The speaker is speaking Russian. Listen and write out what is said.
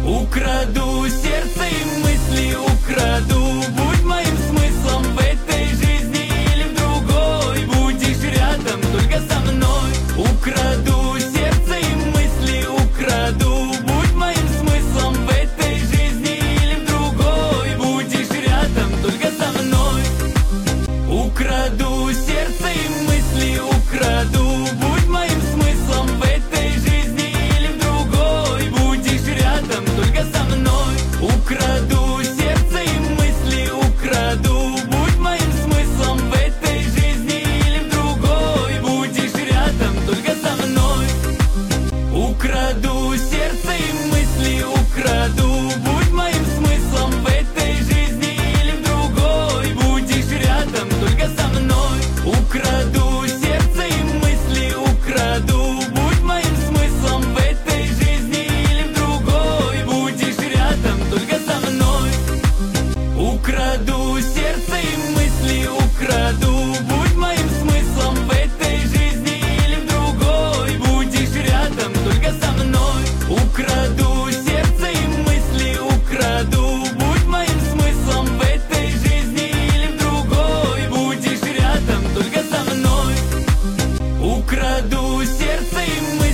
Украду сердце и мысли, украду. Будь моим смыслом в этой жизни или в другой. Будешь рядом только со мной. Украду сердце и мысли, украду. Будь моим смыслом в этой жизни или в другой. Будешь рядом только со мной. Украду сердце и мысли, украду. Будь моим смыслом в этой жизни или в другой. Будешь рядом только со мной. Украду сердце и мысли, украду. Будь моим смыслом в этой жизни или в другой. Будешь рядом только со мной. Украду сердце и мысли, украду. Будь моим смыслом в этой жизни или в другой. Будешь рядом только со мной. Украду сердце и мысли, украду. Будь моим смыслом в этой жизни или в другой. Будешь рядом только со мной. Украду сердце и мысли, украду. Будь моим смыслом в этой жизни или в другой. Будешь рядом только со мной. Украду сердце и мысли, украду. Будь моим смыслом в этой жизни или в другой. Будешь рядом только со мной. Украду сердце и мысли.